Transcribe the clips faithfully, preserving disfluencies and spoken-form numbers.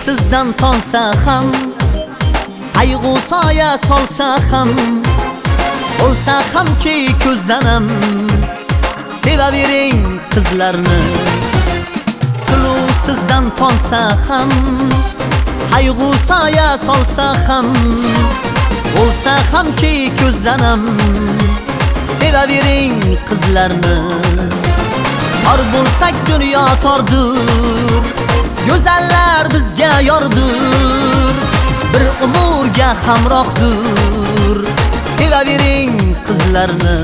sizdan tonsa ham, qayg'u soya solsa ham, bo'lsa hamki ko'zdanam, sevavering qizlarni. Suluv sizdan tonsa ham, qayg'u soya solsa ham, bo'lsa hamki ko'zdanam, sevavering qizlarni. Tor bo'lsak dunyo tordur, go'zallar bizga yordur, bir umrga hamrohdur, sevavering qizlarni.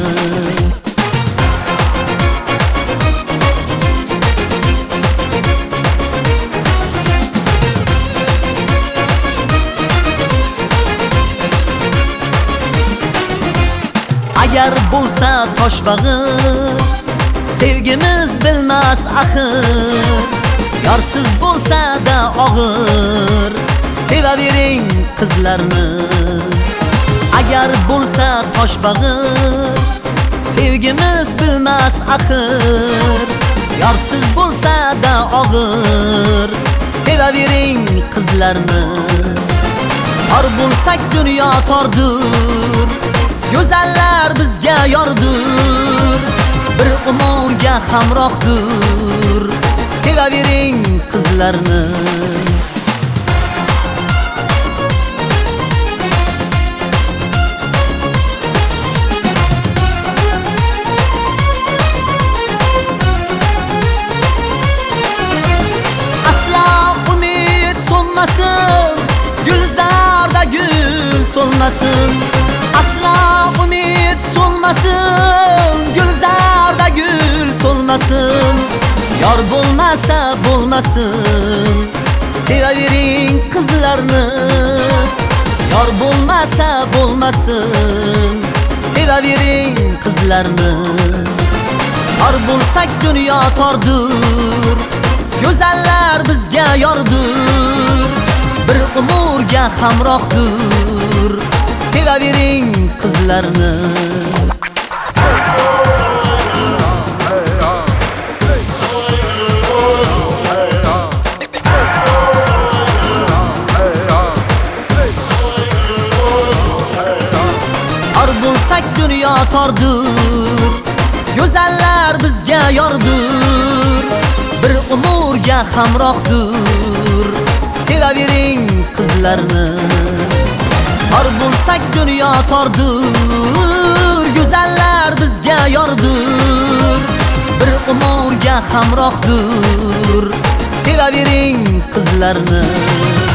Agar bo'lsa toshbag'ir, sevgimiz bilmas axir, yorsiz bo'lsa-da og'ir, sevavering qizlarni. Agar bo'lsa toshbag'ir, sevgimiz bilmas axir, yorsiz bo'lsa-da og'ir, sevavering qizlarni. Tor bo'lsak dunyo tordur, go'zallar bizga yordur, bir umrga hamrohdur, sevavering qizlarni. Aslo umid so'nmasin, gulzarda gul so'nmasin. Aslo umid so'nmasin, gulzarda gul so'nmasin. Yor bo'lmasa bo'lmasin, sevavering qizlarni. Yor bo'lmasa bo'lmasin, sevavering qizlarni. Tor bo'lsak dunyo tordur, go'zallar bizga yordur, bir umrga hamrohdur, sevavering qizlarni. Tor bo'lsak dunyo tordur, go'zallar bizga yordur, bir umrga hamrohdur, sevavering qizlarni. Tor bo'lsak dunyo tordur, go'zallar bizga yordur, bir umrga hamrohdur, sevavering qizlarni.